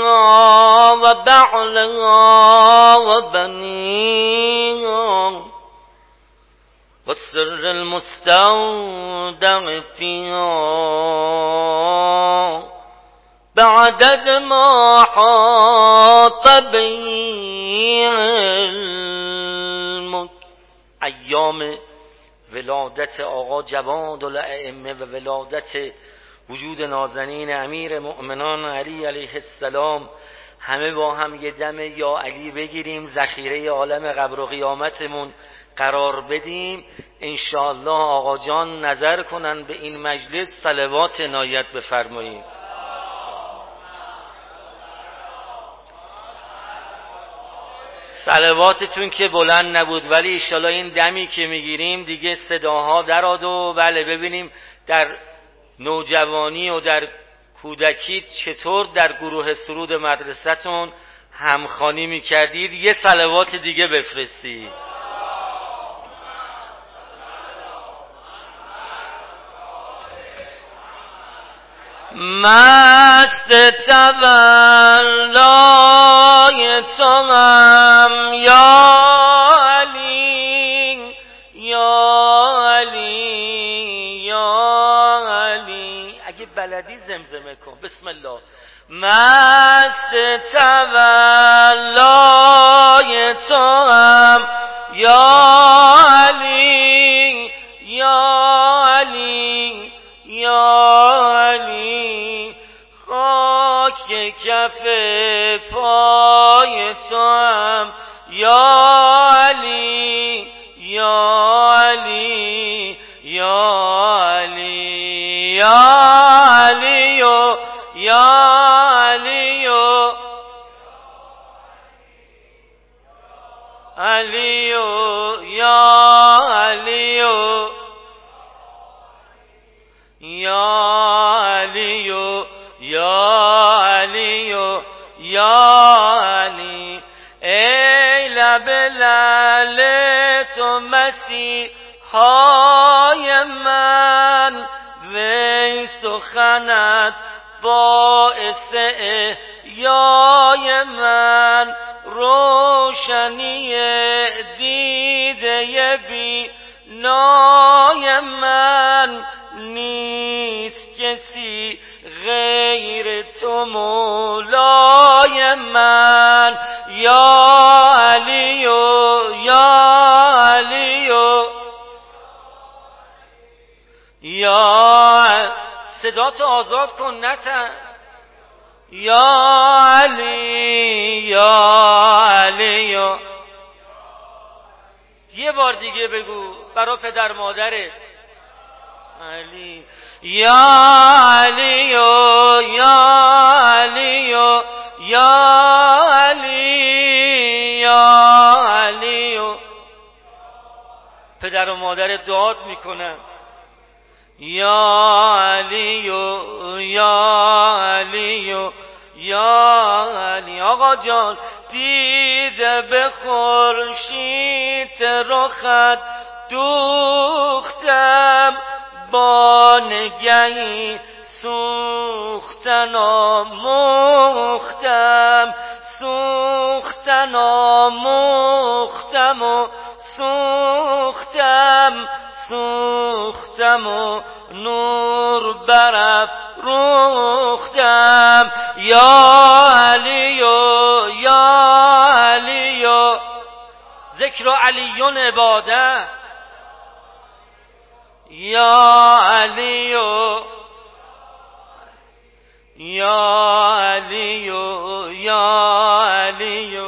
و بعلها و بنیها و سر المستودع فیها بعدد ما حاط به علمک. ایام ولادت آقا جوادالائمه و ولادت وجود نازنین امیر مؤمنان علی علیه السلام همه با هم یه دم یا علی بگیریم، ذخیره عالم قبر و قیامتمون قرار بدیم. انشاءالله آقا جان نظر کنن به این مجلس، صلوات عنایت بفرمایید. صلواتتون که بلند نبود ولی انشاءالله این دمی که میگیریم دیگه صداها دراد و بله ببینیم در نوجوانی و در کودکی چطور در گروه سرود مدرسه‌تون همخوانی میکردید. یه صلوات دیگه بفرستید. مست تولای توام یا علی یا علی یا علی. اگه بلدی زمزمه کن. بسم الله. مست تولای توام یا علی یا علی یا علی. خاک کف پای توام یا علی یا علی یا علی یا علی یا علی علی یا علی یا علی یا علی یا علی. ای لب لعل تو مسیحای من، وی سخنت باعث احیای من. روشنی دیده بینای من، نیست کسی غیر تو مولای من. یا علی یا علی یا. صداتو آزاد کن نتن. یا علی یا علی. یه بار دیگه بگو برا پدر مادرت. علی یا علی یا علی یا علی یا علی. پدر و مادرت دعات میکنن. یا علی یا علی یا علی. آقا جان دیده به خورشید رخت دوختم، بانگهی سوختن آموختم، سوختن آموختم و سوختم سوختم و نور برافروختم. یا علی یا علی. ذکر علیون عباده. یا علی یا علی یا علی.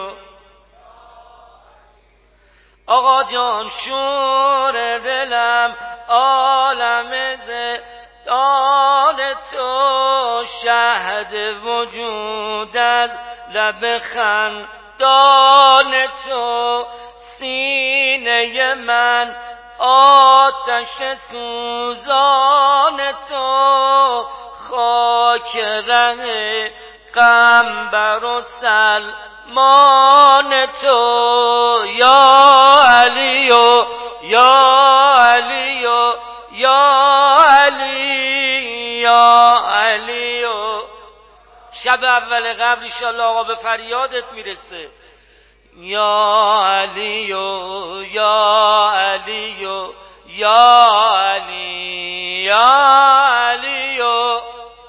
آقا جان شور دلم عالم زدان تو، شهد وجودت لب خندان تو. سینه من آتش سوزان تو، خاک ره قنبر و سلمان تو. یا علی یا علی یا علی یا علی. شب اول قبل انشالله آقا به فریادت میرسه. یا علی و یا علی و یا علی یا علی و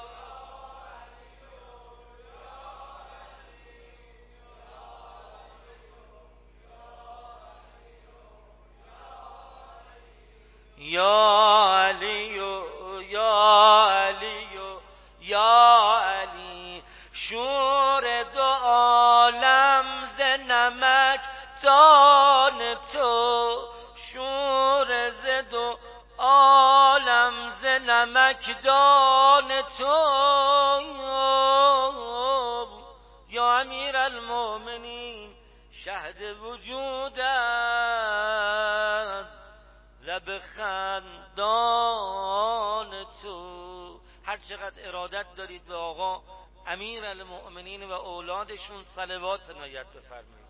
یا علی و یا علی و یا علی. شور دو عالم ز نمک دان تو، شور ز دو عالم ز نمک دان تو. یا امیر المؤمنین شهد وجودت لب خندان تو. هر چقدر ارادت دارید به آقا امیر المؤمنین و اولادشون صلوات عنایت بفرمایید.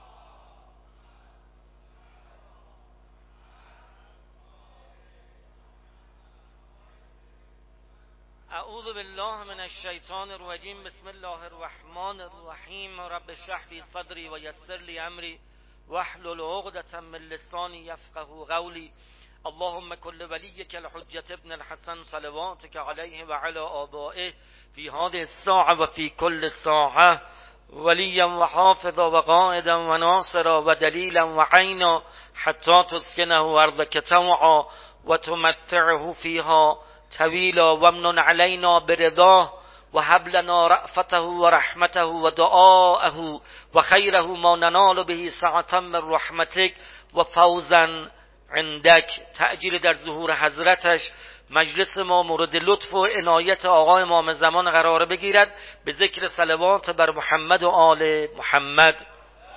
اعوذ بالله من الشیطان الرجیم. بسم الله الرحمن الرحیم. رب اشرح لي صدری و یسر لي امری واحلل عقدة من لسانی یفقهوا قولی. اللهم كل وليك الحجة ابن الحسن صلواتك عليه وعلى آبائه في هذه الساعة وفي كل ساعة وليا وحافظا وقائدا وناصرا ودليلا وعينا حتى تسكنه أرضك طوعا وتمتعه فيها طويلا وامن علينا برضاه وهب لنا رأفته ورحمته ودعاءه وخيره ما ننال به سعة من رحمتك وفوزا عندك. تأجیل در ظهور حضرتش مجلس ما مورد لطف و عنایت آقای امام زمان قرار بگیرد به ذکر صلوات بر محمد و آل محمد.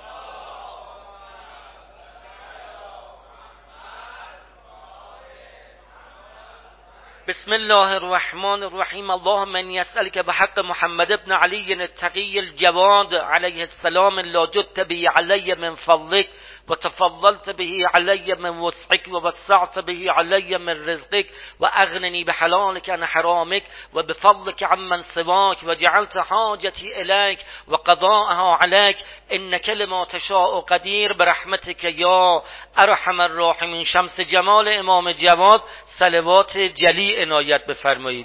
بسم الله الرحمن الرحیم. اللهم اني اسألك بحق محمد بن علي التقي الجواد عليه السلام لا جدت به علي من فضلك وتفضلت به علي من وسعك ووسعت به علي من رزقك وأغنني بحلالك عن حرامك وبفضلك عمن سواك وجعلت حاجتي إليك وقضاءها عليك إنك لما تشاء قدير برحمتك يا ارحم الراحمين. شمس جمال امام جواد صلوات جلی عنایت بفرمایید.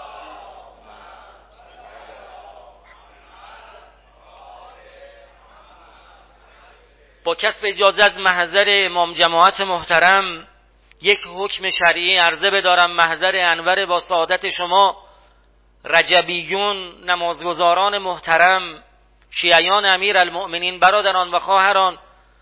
با کسب اجازه از محضر امام جماعت محترم یک حکم شرعی عرضه بدارم. محضر انور با سعادت شما رجبیون، نمازگزاران محترم، شیعیان امیر المؤمنین، برادران و خواهران،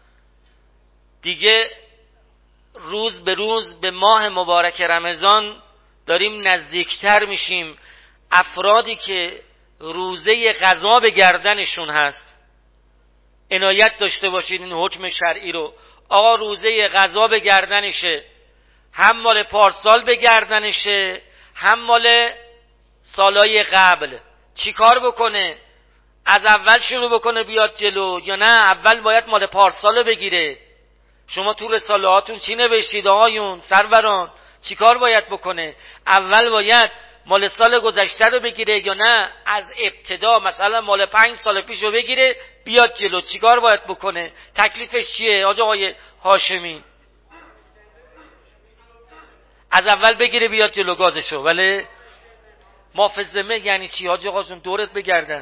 دیگه روز به روز به ماه مبارک رمضان داریم نزدیکتر میشیم. افرادی که روزه قضا به گردنشون هست عنایت داشته باشید این حکم شرعی رو. آقا روزه قضا به گردنشه، هم مال پارسال به گردنشه هم مال سالهای قبل. چی کار بکنه؟ از اول شروع بکنه بیاد جلو یا نه اول باید مال پارسال بگیره؟ شما تو رساله هاتون چی نوشتید آقایون سروران؟ چی کار باید بکنه؟ اول باید مال سال گذشته رو بگیره یا نه از ابتدا مثلا مال 5 سال پیش رو بگیره بیاد جلو؟ چی کار باید بکنه؟ تکلیفش چیه آقای هاشمی؟ از اول بگیره بیاد جلو گازشو. ولی محافظمه یعنی چی آقا جون؟ دورت بگردن.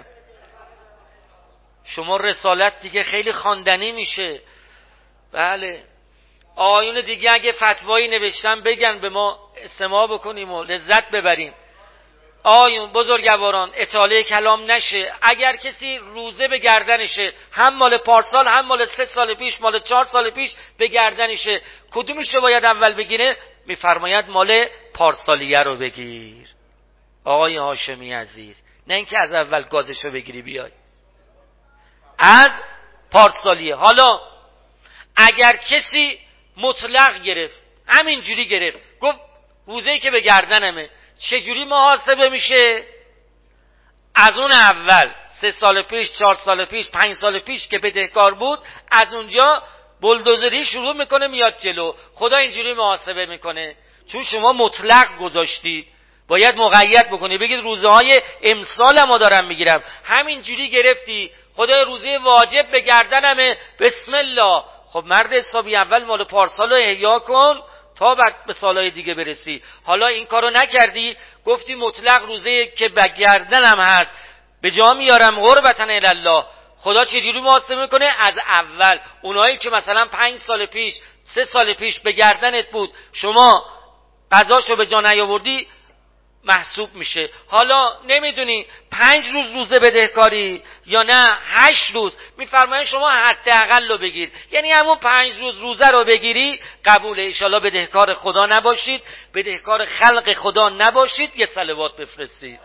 شما رسالت دیگه خیلی خواندنی میشه. بله آیون دیگه اگه فتوایی نوشتن بگن به ما استماع بکنیم و لذت ببریم. آیون بزرگواران اطاله کلام نشه. اگر کسی روزه به گردنشه هم مال پارسال هم مال 3 سال پیش مال 4 سال پیش به گردنشه، کدومش رو باید اول بگیره؟ میفرماید مال پارسالیه رو بگیر آقای هاشمی عزیز، نه اینکه از اول گازش رو بگیری بیای از پارسالیه. حالا اگر کسی مطلق گرفت همینجوری گرفت گفت روزه‌ای که به گردنمه، چجوری محاسبه میشه؟ از اون اول 3 سال پیش 4 سال پیش 5 سال پیش که بدهکار بود از اونجا بلدوزری شروع میکنه میاد جلو. خدا اینجوری محاسبه میکنه چون شما مطلق گذاشتید. باید مقید بکنی، بگید روزه های امسال ما دارم میگیرم. همین جوری گرفتی خدای روزه واجب به گردنمه، بسم الله. خب مرد حسابی، اول مال پارسال رو احیا کن تا بعد به سالهای دیگه برسی. حالا این کارو نکردی، گفتی مطلق روزه که به گردنم هست به جا میارم قربتاً الله. خدا چجوری محاسبه میکنه؟ از اول. اونایی که مثلا 5 سال پیش 3 سال پیش به گردنت بود، شما قضاشو به جا نیاوردی، محسوب میشه. حالا نمیدونی 5 روز روزه بدهکاری یا نه 8 روز، میفرماین شما حداقل رو بگیر، یعنی همون 5 روز روزه رو بگیری قبوله. ان شاءالله بدهکار خدا نباشید، بدهکار خلق خدا نباشید. یه صلوات بفرستید.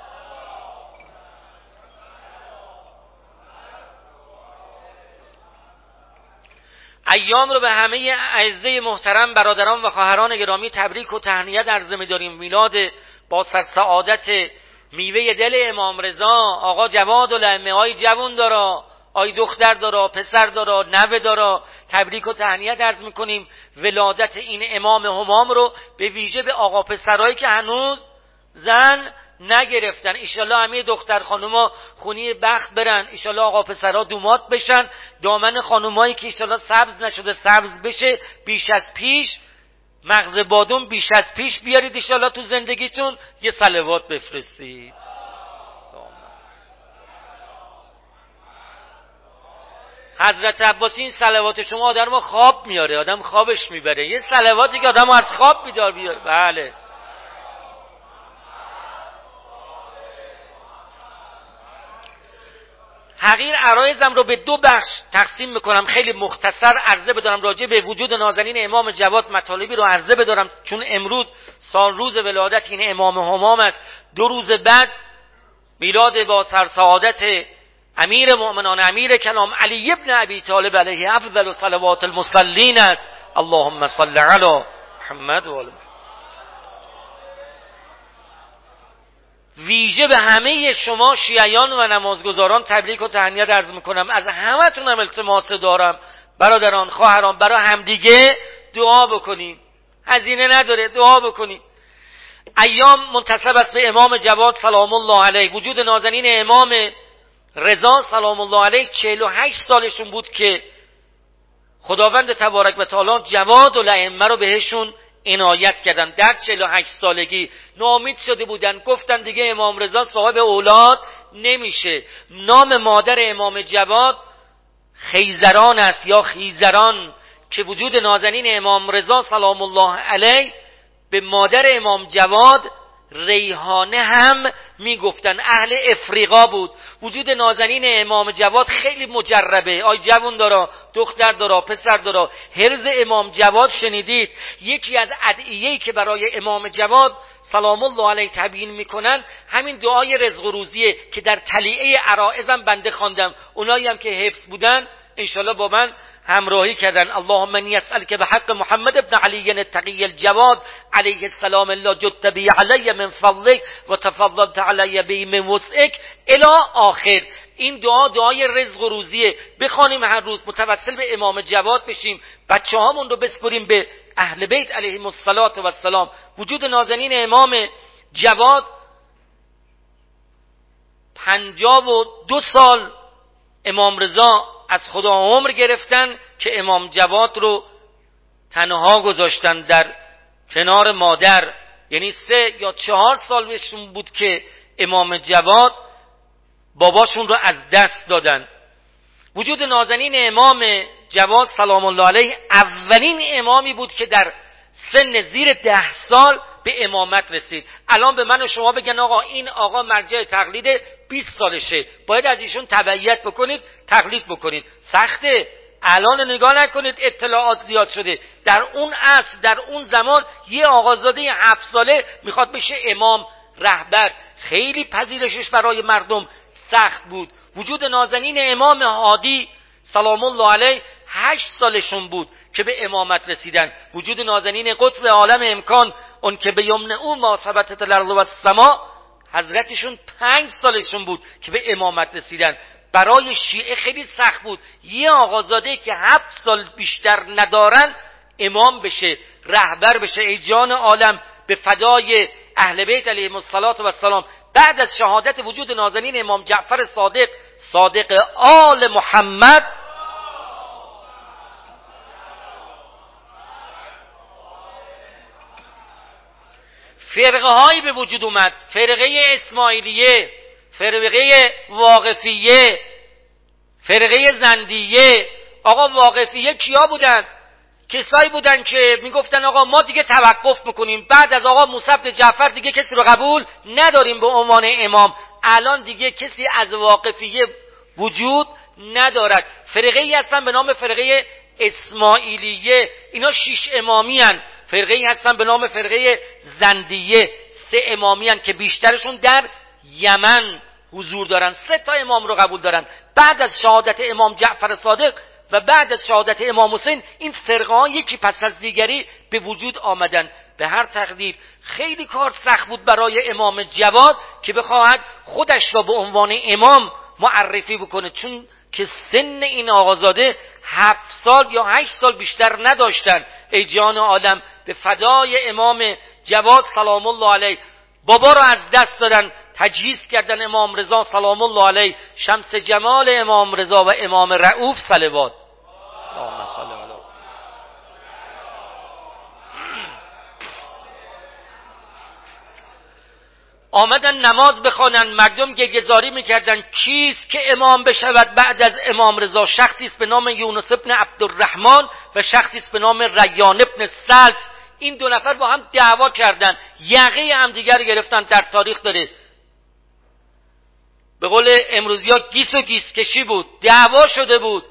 ایام رو به همه اعزه محترم برادران و خواهران گرامی تبریک و تهنیت عرض می‌داریم. میلاد با سعادت میوه دل امام رضا آقا جواد الائمه، آی جوان دارا، آی دختر دارا، پسر دارا، نوه دارا، تبریک و تهنیت عرض می‌کنیم. ولادت این امام همام رو به ویژه به آقا پسرایی که هنوز زن نگرفتن، ایشالله همه دختر خانوما خونی بخت برن، ایشالله آقا پسرها دومات بشن، دامن خانومایی که ایشالله سبز نشده سبز بشه، بیش از پیش مغز بادوم بیش از پیش بیارید ایشالله تو زندگیتون. یه صلوات بفرستید. حضرت عباسی این صلوات شما آدم رو خواب میاره، آدم خوابش میبره. یه صلواتی که آدم رو از خواب بیدار بیاره. بله. حقیر عرایزم رو به 2 بخش تقسیم میکنم، خیلی مختصر عرضه بدارم راجع به وجود نازنین امام جواد. مطالبی رو عرضه بدارم چون امروز سال روز ولادت این امام همام است. 2 روز بعد میلاد با سعادت امیر مؤمنان امیر کلام علی ابن ابی طالب علیه افضل صلوات المصلین است. اللهم صل علی محمد و آل محمد. ویژه به همه شما شیعیان و نمازگزاران تبریک و تهنیت عرض میکنم. از همتونم التماس دارم برادران خواهران برای همدیگه دعا بکنیم، هزینه نداره، دعا بکنیم. ایام منتسب است به امام جواد سلام الله علیه. وجود نازنین امام رضا سلام الله علیه 48 سالشون بود که خداوند تبارک و تعالی جواد الائمه رو بهشون عنایت کردن. در 48 سالگی ناامید شده بودن، گفتن دیگه امام رضا صاحب اولاد نمیشه. نام مادر امام جواد خیزران است یا خیزران، که وجود نازنین امام رضا سلام الله علیه به مادر امام جواد ریحانه هم میگفتن. اهل افریقا بود. وجود نازنین امام جواد خیلی مجربه. آی جوان دارا، دختر دارا، پسر دارا، حرز امام جواد شنیدید؟ یکی از ادعیه‌ای که برای امام جواد سلام الله علیه تبیین میکنن همین دعای رزق و روزیه که در تلیعه عرائزم بنده خواندم. اونایی هم که حفظ بودن انشالله با من همراهی کردن. اللهم انی اسألک بحق محمد ابن علی التقی الجواد علیه السلام الا جدت بی علی من فضلک و تفضلت علی بی من وسعک الی آخر. این دعا دعای رزق و روزیه، بخوانیم هر روز، متوسل به امام جواد بشیم، بچه‌هامون رو بسپریم به اهل بیت علیهم السلام. وجود نازنین امام جواد 52 سال امام رضا از خدا عمر گرفتن که امام جواد رو تنها گذاشتن در کنار مادر. یعنی 3 یا 4 سال بهشون بود که امام جواد باباشون رو از دست دادن. وجود نازنین امام جواد سلام الله علیه اولین امامی بود که در سن زیر 10 سال به امامت رسید. الان به من و شما بگن آقا این آقا مرجع تقلید 20 سالشه، باید از ایشون تبعیت بکنید، تقلید بکنید. سخته. الان نگاه نکنید اطلاعات زیاد شده. در اون عصر، در اون زمان یه آقازاده 7 ساله میخواد بشه امام رهبر، خیلی پذیرشش برای مردم سخت بود. وجود نازنین امام هادی سلام الله علیه 8 سالشون بود که به امامت رسیدن. وجود نازنین قطب عالم امکان اون که به یمن او ما ثبتت الارض و السما حضرتشون 5 سالشون بود که به امامت رسیدن. برای شیعه خیلی سخت بود یه آقازاده که 7 سال بیشتر ندارن امام بشه، رهبر بشه. ای جان عالم به فدای اهل بیت علیهم السلام بعد از شهادت وجود نازنین امام جعفر صادق آل محمد فرقه هایی به وجود اومد، فرقه اسماعیلیه، فرقه واقفیه، فرقه زندیه. آقا واقفیه کیا بودن؟ کسایی بودن که میگفتن آقا ما دیگه توقف میکنیم، بعد از آقا موسی بن جعفر دیگه کسی رو قبول نداریم به عنوان امام. الان دیگه کسی از واقفیه وجود ندارد. فرقه ای هستن به نام فرقه اسماعیلیه، اینا 6 امامی هن. فرقه ای هستن به نام فرقه زندیه، 3 امامی هن که بیشترشون در یمن حضور دارن. 3 تا امام رو قبول دارن. بعد از شهادت امام جعفر صادق و بعد از شهادت امام حسین این فرقه ها یکی پس از دیگری به وجود آمدن. به هر تقدیر خیلی کار سخت بود برای امام جواد که بخواهد خودش را به عنوان امام معرفی بکنه، چون که سن این آقازاده 7 سال یا 8 سال بیشتر نداشتن. ای جان عالم، به فدای امام جواد سلام الله علیه. بابا را از دست دادن، تجهیز کردن امام رضا سلام الله علیه، شمس جمال امام رضا و امام رؤوف صلوات. اللهم صل علی. آمدن نماز بخوانن، مردم گریه‌زاری میکردن کیست که امام بشود بعد از امام رضا؟ شخصی است به نام یونس ابن عبدالرحمن و شخصی است به نام ریان ابن سلط. این 2 نفر با هم دعوا کردن، یقه هم دیگر گرفتن. در تاریخ داره، به قول امروزیا گیس و گیس کشی بود، دعوا شده بود.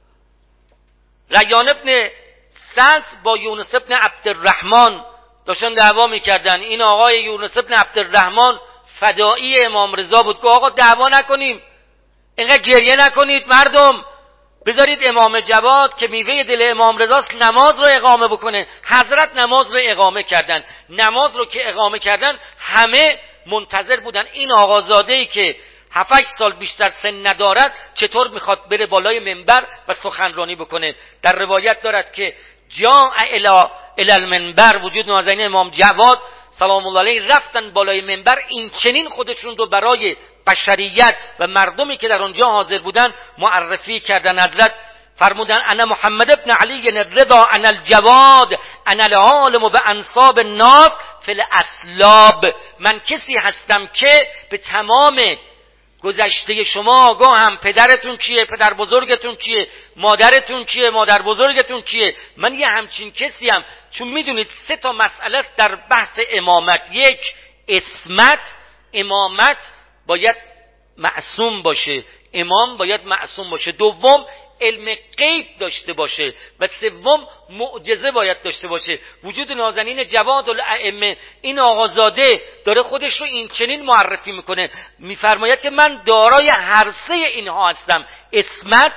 ریان ابن سلط با یونس ابن عبدالرحمن داشتن دعوا میکردن. این آقای یونس ابن عبدالرحمن فدایی امام رضا بود که آقا دعوا نکنیم، اینقدر گریه نکنید مردم، بذارید امام جواد که میوه دل امام رضاست نماز رو اقامه بکنه. حضرت نماز رو اقامه کردن. نماز رو که اقامه کردن همه منتظر بودن این آقازاده‌ای که 7-8 سال بیشتر سن ندارد چطور میخواد بره بالای منبر و سخنرانی بکنه. در روایت دارد که جاء الی المنبر، وجود نازنین امام جواد سلام الله علیه رفتن بالای منبر، این چنین خودشون رو برای بشریت و مردمی که در آنجا حاضر بودن معرفی کردن. حضرت فرمودن انا محمد ابن علی الرضا انا الجواد انا العالم بانصاب الناس فی الاسلاب. من کسی هستم که به تمام گذشته شما آگاهم. پدرتون کیه؟ پدر بزرگتون کیه؟ مادرتون کیه؟ مادر بزرگتون کیه؟ من یه همچین کسی هم. چون میدونید 3 تا مسئله است در بحث امامت. 1 اسمت، امامت باید معصوم باشه، امام باید معصوم باشه. 2 علم غیب داشته باشه و 3 معجزه باید داشته باشه. وجود نازنین جواد الائمه، این آقازاده داره خودش رو این چنین معرفی میکنه، میفرماید که من دارای هر 3 اینها هستم، اسمت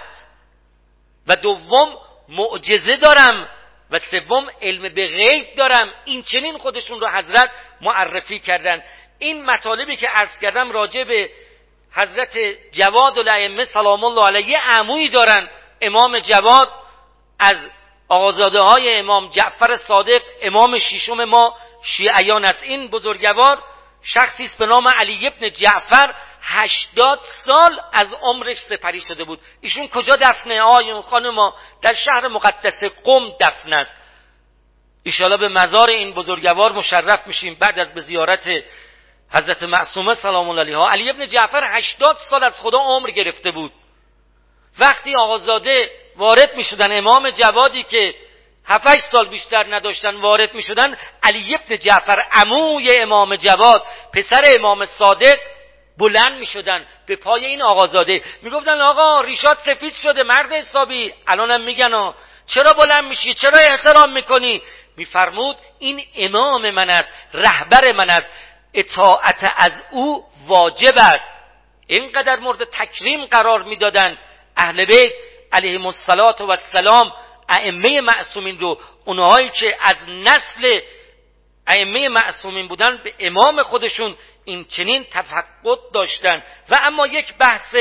و 2 معجزه دارم و 3 علم به غیب دارم. این چنین خودشون رو حضرت معرفی کردن. این مطالبی که عرض کردم راجع به حضرت جواد الائمه سلام الله علیه عمویی دارن. امام جواد از آقازاده های امام جعفر صادق امام 6م ما شیعیان است. این بزرگوار شخصی است به نام علی ابن جعفر، 80 سال از عمرش سپری شده بود. ایشون کجا دفنه؟ آیون خانم در شهر مقدس قم دفن است. انشاءالله به مزار این بزرگوار مشرف میشیم بعد از به زیارت حضرت معصومه سلام الله علیها. علی ابن جعفر 80 سال از خدا عمر گرفته بود. وقتی آقازاده وارد می شدن، امام جوادی که 7-8 سال بیشتر نداشتن وارد می شدن، علی ابن جعفر عموی امام جواد پسر امام صادق بلند می شدن به پای این آقازاده، می گفتن آقا ریشات سفید شده مرد حسابی. الانم میگن چرا بلند میشی؟ چرا احترام میکنی؟ میفرمود این امام من است، رهبر من است، اطاعت از او واجب است. اینقدر مورد تکریم قرار میدادن اهل بیت علیهم السلام ائمه معصومین رو. اونهایی که از نسل ائمه معصومین بودن به امام خودشون این چنین تفقد داشتن. و اما یک بحث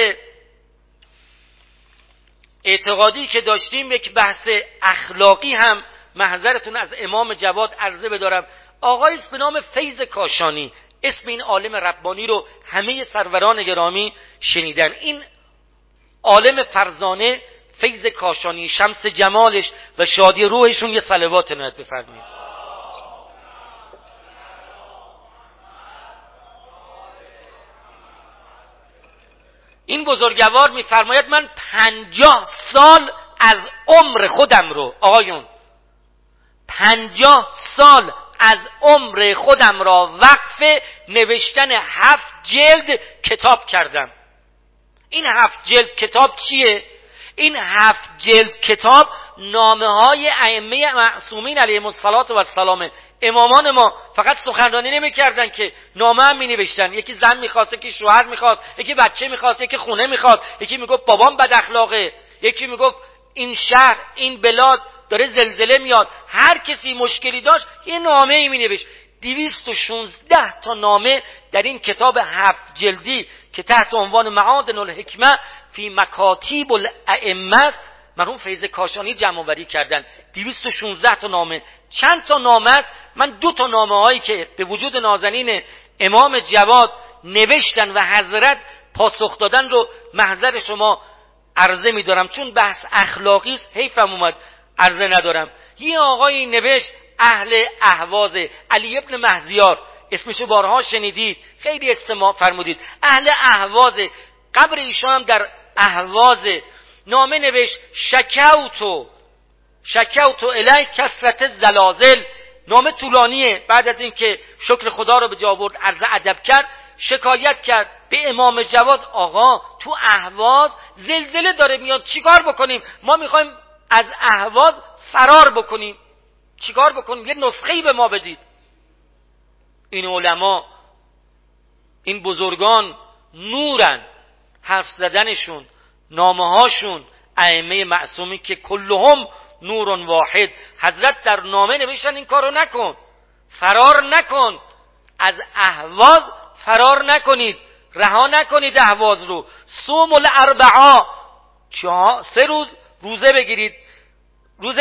اعتقادی که داشتیم، یک بحث اخلاقی هم محضرتون از امام جواد عرضه بدارم. آقایی است به نام فیض کاشانی. اسم این عالم ربانی رو همه سروران گرامی شنیدن. این عالم فرزانه فیض کاشانی، شمس جمالش و شادی روحشون یه صلوات عنایت بفرمایید. این بزرگوار میفرماید من 50 سال از عمر خودم رو، آقایون 50 سال از عمر خودم را وقف نوشتن 7 جلد کتاب کردم. این 7 جلد کتاب چیه؟ این 7 جلد کتاب نامه های ائمه معصومین علیهم السلام. امامان ما فقط سخنرانی نمی کردن که نامه هم می نوشتن. یکی زن میخواست، یکی شوهر میخواست، یکی بچه میخواست، یکی خونه میخواست، یکی میگفت بابام بد اخلاقه، یکی میگفت این شهر این بلاد داره زلزله میاد. هر کسی مشکلی داشت یه نامه ای می نوشت. 216 تا نامه در این کتاب 7 جلدی که تحت عنوان معادن الحکمه فی مکاتیب الائمه مرحوم فیض کاشانی جمع آوری کردن. 216 تا نامه. چند تا نامه است؟ من 2 تا نامه هایی که به وجود نازنین امام جواد نوشتن و حضرت پاسخ دادن رو محضر شما عرضه می‌دارم، چون بحث اخلاقی است حیفم اومد عرضه ندارم. یه آقایی نوشت اهل اهواز، علی ابن مهزیار، اسمشو بارها شنیدید، خیلی استماع فرمودید. اهل اهواز، قبر ایشان هم در اهواز. نامه نوشت شکوتو الی کثرت زلازل. نامه طولانیه. بعد از اینکه شکر خدا رو به جا آورد، عرض ادب کرد، شکایت کرد به امام جواد آقا تو اهواز زلزله داره میاد، چیکار بکنیم؟ ما میخوایم از اهواز فرار بکنیم، چیکار بکنیم؟ یه نسخه‌ای به ما بدید. این علما، این بزرگان نورن، حرف زدنشون، نامه هاشون، ائمه معصومی که کلهم نور واحد. حضرت در نامه نوشتن این کارو نکن، فرار نکن، از اهواز فرار نکنید، رها نکنید اهواز رو. صوم الاربعاء، 3 روز روزه بگیرید. روز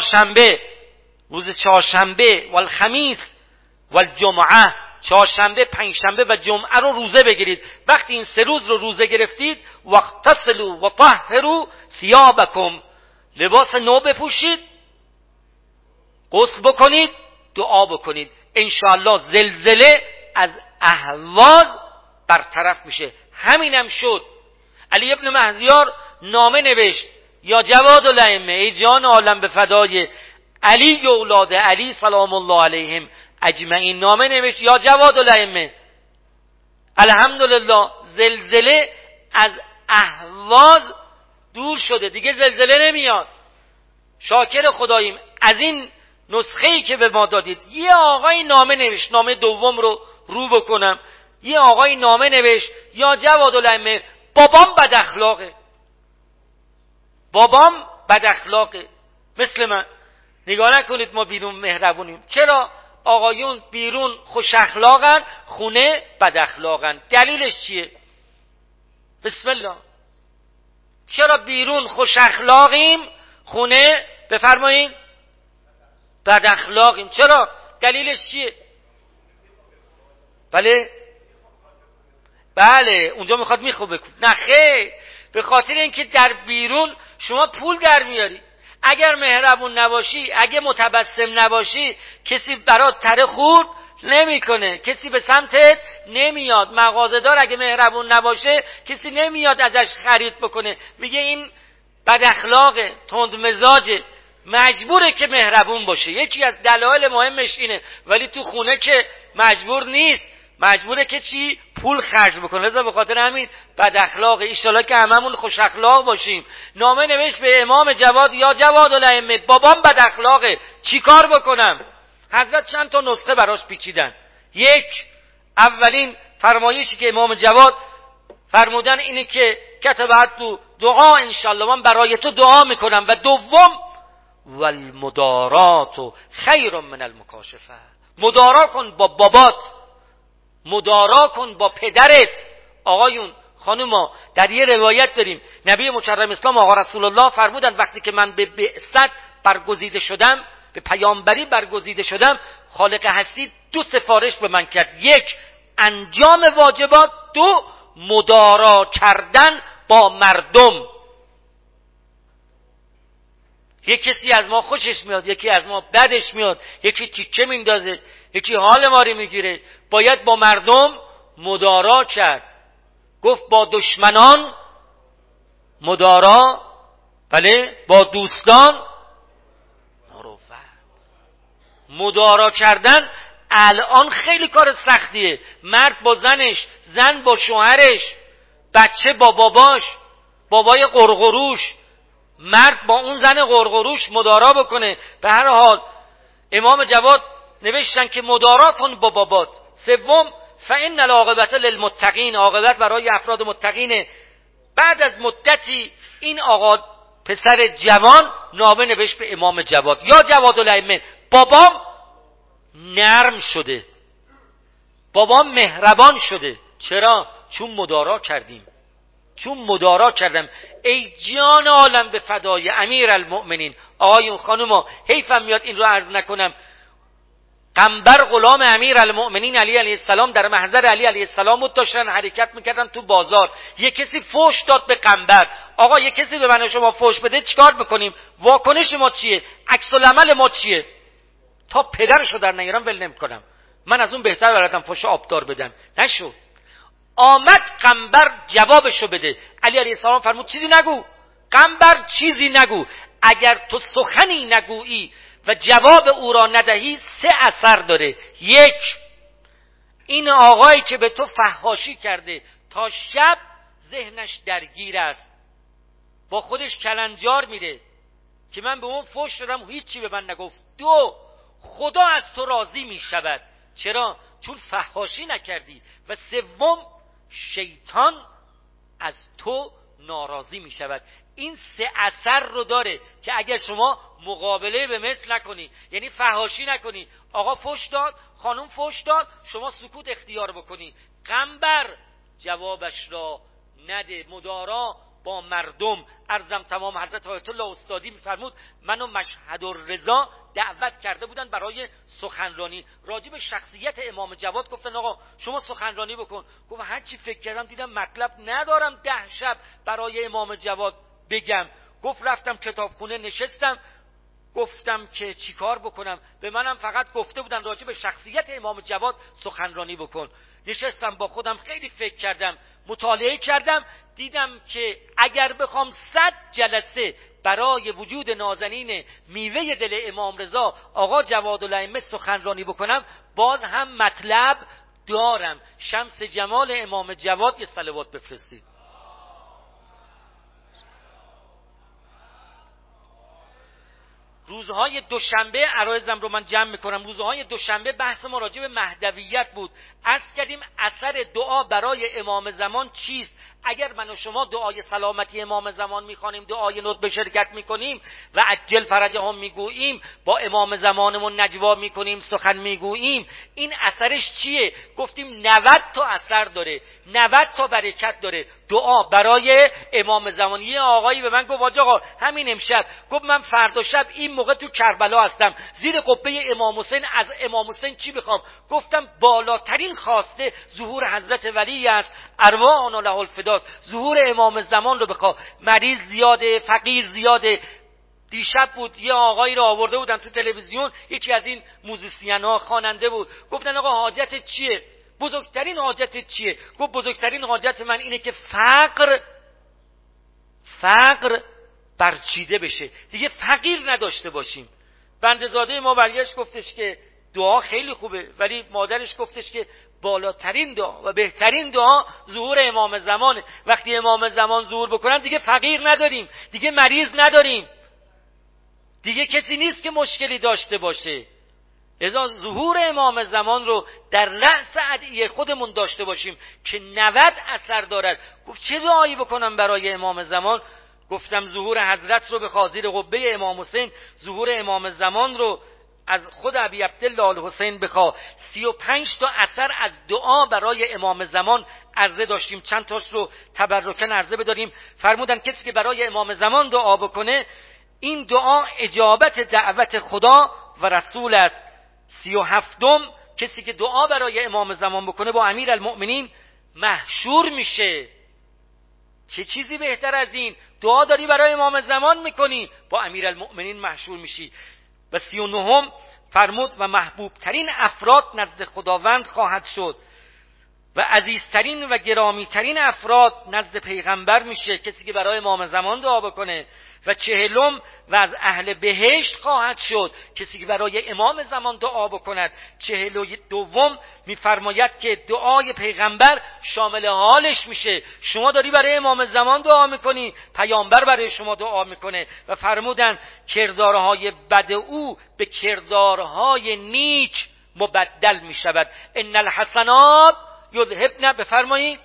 چهارشنبه و الخمیس و الجمعه، چهارشنبه، پنجشنبه و جمعه رو روزه بگیرید. وقتی این 3 روز رو روزه گرفتید، واغتسلوا و طهروا ثيابكم، لباس نو بپوشید، غسل بکنید، دعا بکنید، انشاءالله زلزله از اهواز برطرف میشه. همینم شد. علی ابن مهزیار نامه نوشت یا جواد الائمه، ای جان عالم به فدای علی و اولاد علی سلام الله علیهم اجمعین. نامه نوشت یا جواد الائمه، الحمدلله زلزله از اهواز دور شده، دیگه زلزله نمیاد. شاکر خداییم از این نسخه‌ای که به ما دادید. یه آقای نامه نوشت، نامه دوم رو بکنم. یه آقای نامه نوشت یا جواد الائمه، بابام بد اخلاقه، مثل من. نگاه نکنید ما بیرون مهربونیم. چرا آقایون بیرون خوش اخلاقن، خونه بد اخلاقن؟ دلیلش چیه؟ بسم الله. چرا بیرون خوش اخلاقیم، خونه بفرمایید بد اخلاقیم؟ چرا؟ دلیلش چیه؟ بله اونجا میخواد میخوبه. نه خیر، به خاطر اینکه در بیرون شما پول در میاری. اگر مهربون نباشی، اگه متبسم نباشی، کسی برات تره خورد نمیکنه، کسی به سمتت نمیاد. مغازه‌دار اگه مهربون نباشه کسی نمیاد ازش خرید بکنه، میگه این بد اخلاقه، تند مزاجه، مجبوره که مهربون باشه. یکی از دلایل مهمش اینه. ولی تو خونه که مجبور نیست، مجبوره که چی؟ پول خرج بکنه. لذا به خاطر همین بد اخلاقه. ان شاءالله که هممون خوش اخلاق باشیم. نامه نوشت به امام جواد یا جواد الائمه، بابام بد اخلاقه، چیکار بکنم؟ حضرت چند تا نسخه براش پیچیدن. اولین فرمایشی که امام جواد فرمودن اینه که کتبت تو دعا، ان شاءالله من برای تو دعا میکنم. و دوم والمدارات خیر من المکاشفه، مدارا کن با بابات، مدارا کن با پدرت. آقایون خانوما، در یه روایت داریم نبی مکرم اسلام آقا رسول الله فرمودن وقتی که من به بعثت برگزیده شدم، به پیامبری برگزیده شدم، خالق هستی 2 سفارش به من کرد: 1 انجام واجبات، 2 مدارا کردن با مردم. یک کسی از ما خوشش میاد، یکی از ما بدش میاد، یکی تیکه میندازه، یکی حال ما رو میگیره. باید با مردم مدارا کرد. گفت با دشمنان مدارا، بله، با دوستان مروت. مدارا کردن الان خیلی کار سختیه. مرد با زنش، زن با شوهرش، بچه با باباش، بابای قرقروش، مرد با اون زن قرقروش مدارا بکنه. به هر حال امام جواد نوشتن که مدارا کن با بابات. 3 فإن العاقبة للمتقین، عاقبت برای افراد متقینه. بعد از مدتی این آقا پسر جوان نامه نوشت به امام جواد: یا جواد الائمه، بابام نرم شده، بابام مهربان شده. چرا؟ چون مدارا کردیم، چون مدارا کردم. ای جان عالم به فدای امیرالمؤمنین. آقایون خانوما، حیفم میاد این رو عرض نکنم. قنبر غلام امیرالمؤمنین علی علیه السلام در محضر علی علیه السلام بود، داشتن حرکت میکردن تو بازار. یک کسی فحش داد به قنبر: آقا یک کسی به من و شما فحش بده چیکار میکنیم؟ واکنش ما چیه؟ عکس العمل ما چیه؟ تا پدرشو در نیارم ول نمیکنم. من از اون بهتر بلدم فحش آبدار بدم. نشد. آمد قنبر جوابشو بده. علی علیه السلام فرمود چیزی نگو. قنبر چیزی نگو. اگر تو سخنی نگویی و جواب او را ندهی 3 اثر داره. 1 این آقایی که به تو فحاشی کرده تا شب ذهنش درگیر است، با خودش کلنجار میره که من به اون فحش دادم هیچی به من نگفت. 2 خدا از تو راضی میشود. چرا؟ چون فحاشی نکردی. و 3 شیطان از تو ناراضی می شود. این 3 اثر رو داره که اگر شما مقابله به مثل نکنی، یعنی فحاشی نکنی، آقا فحش داد، خانم فحش داد، شما سکوت اختیار بکنی، قنبر جوابش را نده، مدارا با مردم. عرضم تمام، حضرت آیت الله استادی میفرمود منو مشهد الرضا دعوت کرده بودن برای سخنرانی راجع به شخصیت امام جواد. گفتن آقا شما سخنرانی بکن. گفت هر چی فکر کردم دیدم مطلب ندارم 10 شب برای امام جواد بگم. گفت رفتم کتابخونه نشستم، گفتم که چیکار بکنم؟ به منم فقط گفته بودن راجع به شخصیت امام جواد سخنرانی بکن. نشستم با خودم خیلی فکر کردم، مطالعه کردم، دیدم که اگر بخوام 100 جلسه برای وجود نازنین میوه دل امام رضا آقا جواد الائمه سخنرانی بکنم باز هم مطلب دارم. شمس جمال امام جواد یه صلوات بفرستید. روزهای دوشنبه عرایزم رو من جمع میکنم. روزهای دوشنبه بحث ما راجع به مهدویت بود. عرض کردیم اثر دعا برای امام زمان چیست. اگر من و شما دعای سلامتی امام زمان میخوانیم، دعای ندب شرکت میکنیم و عجل فرجهم میگوییم، با امام زمانمون نجوا میکنیم، سخن میگوییم، این اثرش چیه؟ گفتیم 90 تا اثر داره، 90 تا برکت داره دعا برای امام زمان. یه آقایی به من گفت آقا همین امشب، گفت من فردا شب این موقع تو کربلا هستم، زیر قبه امام حسین، از امام حسین چی بخوام؟ گفتم بالاترین خواسته ظهور حضرت ولی است، ارواحنا له الفداست، ظهور امام زمان رو بخوا. مریض زیاده، فقیر زیاده. دیشب بود یه آقایی رو آورده بودن تو تلویزیون، یکی از این موزیسین‌ها خواننده بود، گفتن آقا حاجتت چیه؟ بزرگترین حاجتت چیه؟ گفت بزرگترین حاجت من اینه که فقر برچیده بشه، دیگه فقیر نداشته باشیم. بنده‌زاده ما برگشت گفتش که دعا خیلی خوبه، ولی مادرش گفتش که بالاترین دعا و بهترین دعا ظهور امام زمانه. وقتی امام زمان ظهور بکنن دیگه فقیر نداریم، دیگه مریض نداریم، دیگه کسی نیست که مشکلی داشته باشه. لذا ظهور امام زمان رو در رأس ادعیه خودمون داشته باشیم که 90 اثر دارد. گفت چه دعایی بکنم برای امام زمان؟ گفتم ظهور حضرت رو به خاطر قبه امام حسین، ظهور امام زمان رو از خود ابی عبدالله الحسین بخوا. 35 تا اثر از دعا برای امام زمان عرضه داشتیم، چند تاش رو تبرکاً عرضه بداریم. فرمودن کسی که برای امام زمان دعا بکنه، این دعا اجابت دعوت خدا و رسول است. 37م کسی که دعا برای امام زمان بکنه با امیر المؤمنین محشور میشه. چه چیزی بهتر از این؟ دعا داری برای امام زمان میکنی، با امیر المؤمنین محشور میشی. و 39م فرمود و محبوب ترین افراد نزد خداوند خواهد شد و عزیزترین و گرامی ترین افراد نزد پیغمبر میشه کسی که برای امام زمان دعا بکنه. و 40م و از اهل بهشت خواهد شد کسی که برای امام زمان دعا بکند. 42م میفرماید که دعای پیغمبر شامل حالش میشه. شما داری برای امام زمان دعا میکنی، پیامبر برای شما دعا میکنه. و فرمودن کردارهای بد او به کردارهای نیک مبدل میشود. ان الحسنات یذهبن، بفرمایید.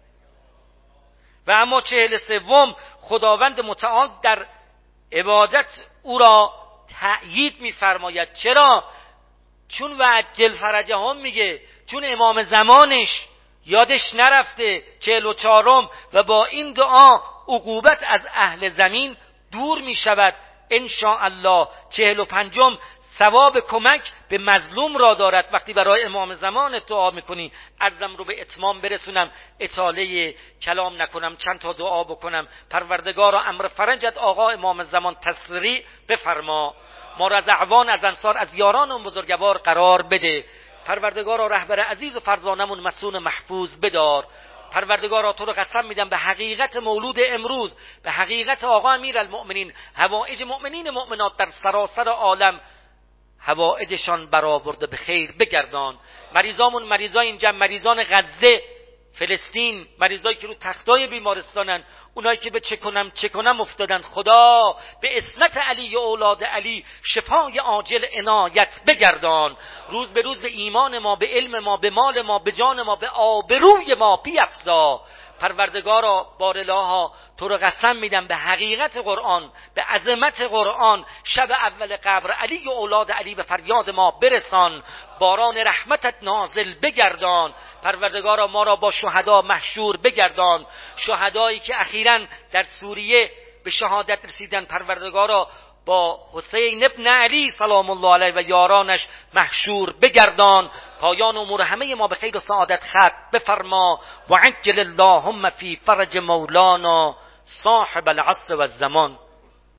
و اما 43م خداوند متعال در عبادت او را تأیید می‌فرماید. چرا؟ چون وعجل فرجهم میگه، چون امام زمانش یادش نرفته. 44م و با این دعا عقوبت از اهل زمین دور می‌شود ان شاء الله. 45م ثواب کمک به مظلوم را دارد وقتی برای امام زمان دعا میکنی. عرضم رو به اتمام برسونم، اطاله کلام نکنم، چند تا دعا بکنم. پروردگارا امر فرجت آقا امام زمان تسریع بفرما، ما را از اعوان، از انصار، از یاران و بزرگوار قرار بده. پروردگارا رهبر عزیز و فرزانمون مسون محفوظ بدار. پروردگارا تو رو قسم میدم به حقیقت مولود امروز، به حقیقت آقا امیر المؤمنین، حوائج مؤمنین مؤمنات در سراسر عالم حوائجشان برآورده به خیر بگردان. مریضامون، مریضای اینجا، مریضان غزه، فلسطین، مریضایی که رو تختای بیمارستانن، اونایی که به چه کنم افتادن، خدا به اسمت علی و اولاد علی شفای عاجل عنایت بگردان. روز به روز به ایمان ما، به علم ما، به مال ما، به جان ما، به آبروی ما بیفزا. پروردگارا بارالها تو رو قسم میدم به حقیقت قرآن، به عظمت قرآن، شب اول قبر علی و اولاد علی به فریاد ما برسان. باران رحمتت نازل بگردان. پروردگارا ما را با شهدا محشور بگردان. شهدایی که اخیراً در سوریه به شهادت رسیدن، پروردگارا با حسین ابن علی سلام الله علیه و یارانش محشور بگردان. پایان امور همه ما به خیر و سعادت ختم بفرما. و عجل اللهم فی فرج مولانا صاحب العصر و الزمان.